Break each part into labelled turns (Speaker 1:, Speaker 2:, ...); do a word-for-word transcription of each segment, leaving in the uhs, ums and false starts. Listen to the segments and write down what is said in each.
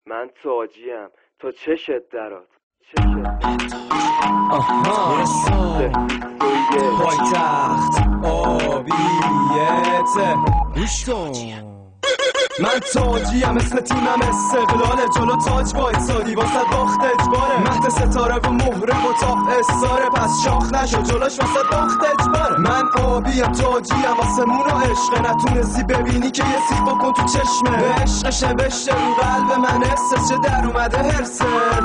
Speaker 1: من تاجیم تا چشت درات چشت
Speaker 2: آها پایتخت آبیته گوش کن من تاجیم مثل تیمم استقلال جلو تاج وایسادی واسه باخت اجباره مهد ستاره و مهره و تا استاره پس شاخ نشو جلوش واسه باخت اجباره من آبیم تاجیم آسمون و عشقه نتونستی ببینی که یه سیب بکن تو چشمه به عشق شبشته رو قلب من حسس چه در اومده هرست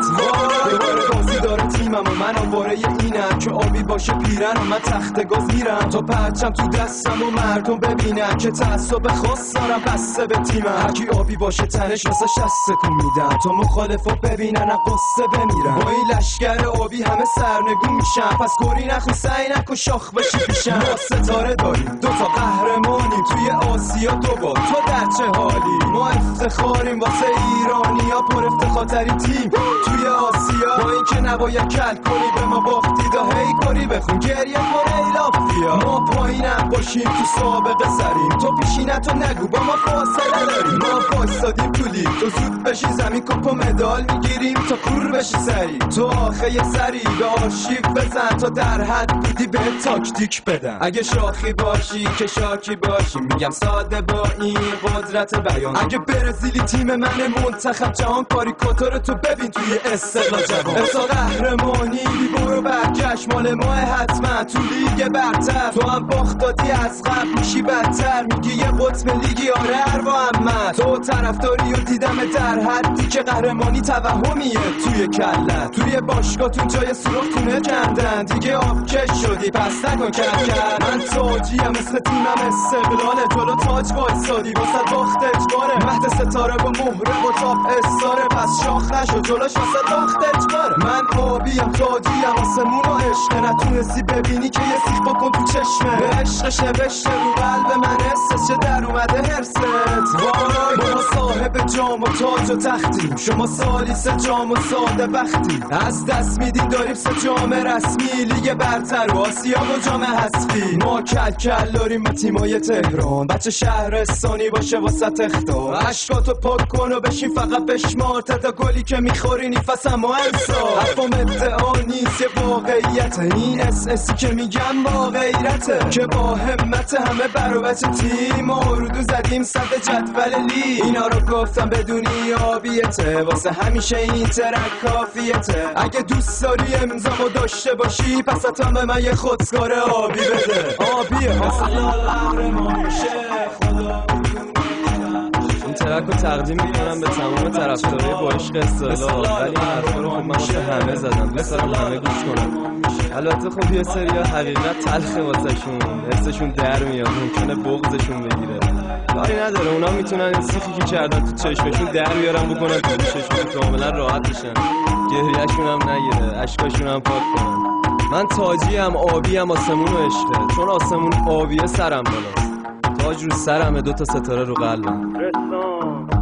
Speaker 2: وای دوباره بازی داره تیمم و من آواره اینم که آبی باشه پیرن و من تخت گاز میرم تا پرچم تو دستم و مردم ببینم که تعصب خاص دارم بسته به تیمم هرکی آبی باشه تنش واسه شست کن میدم تا مخالفا ببینن قصه بمیرم با این لشگر آبی همه سرنگون میشن پس گوری نخون سعی نکن شاخ بشی پیشم ما ستاره داریم دوتا قهرمانیم توی آسیا دوبار تو در چه حالی ما افتخاریم واسه ایرانیا پر افتخاترین تیم توی آسیا با این که نباید کل کنی به ما باختی دا هی کاری بخون گریه کن ایلافیا ما پایینم باشیم تو سابقه سریم تو پیشینتو نگو با ما فاصله داریم ما بایستادیم تو لیگ تو زود بشی زمین کپ و مدال میگیریم تا کور بشی سری تو آخه یه سری به آرشیو بزن تا در حد بودی به تاکتیک بدن اگه شاخی باشی که شاکی باشی میگم ساده با این قدرت بیان اگه برزیلی تیم من منتخب جهان کاریکاتور تو ببین توی استقلال جوان اصلا قهرمانی بی برو برگشت مال ماه حتما تو لیگ برتر تو هم باخت دادی از قبل میشی بدتر میگی یه قطب لیگی آره اروا احمد تو طرفداری و دیدم در حدی که قهرمانی توهمیه توی کلت توی باشگاهتون جای سوراخ تونه کندن دیگه آبکش شدی پس نکن کم کرد من تاجیم مثل تیمم استقلاله جلو تاج وایسادی واسه باخت اجباره مهد ستاره و مهره و تاپ استاره پس شاخ نشو جلوش واسه باخت اجباره من آبیم تاجیم آسمون و عشقه نتونستی ببینی که یه سیخ بکن تو چشمه به عشق شبشته رو قلب من حسس چه در اومده هرست وای ما صاحب جام و تاج و تختیم شما سالیس جام و ساده بختی از دست میدیم داریم سه جام رسمی لیگ برتر و آسیا و جام حذفی ما کل کل داریم با تیمای تهران بچه شهرستانی باشه واسه اختار عشقاتو پاک کن و بشین فقط بشمار تعداد گلی که میخوری نیفسم و انسا حرفم ادعا نیست یه واقعیته این اس اسی که میگم با غیرته که با همت همه برابچه تیم آرودو زدیم صد جدول لی اینا رو گفتم بدونی آبیته واسه همیشه این ترک کافیته اگه دوست داری امضامو داشته باشی پس حتما به من یه خودکار آبی بده آبیه مثلا قهرمان میشه خدا این ترک رو تقدیم میکنم به تمام طرفدارای با عشق استقلال ولی این حرفا رو خب من واسه همه زدم بسارم همه گوش کنم البته خب یه سریا حقیقت تلخه واسهشون حسشون در میاد ممکنه بغضشون بگیره کاری نداره اونا میتونن این سیخی که کردن تو چشمشون در بیارن بکنن تو چشمشون کاملا راحت بشن گریهشون هم نگیره اشکاشون هم پاک کنن من تاجیم آبیم آسمون و عشقه چون آسمون آبیه سرم بالاست تاج رو سرمه دوتا ستاره رو قلبم
Speaker 1: رسام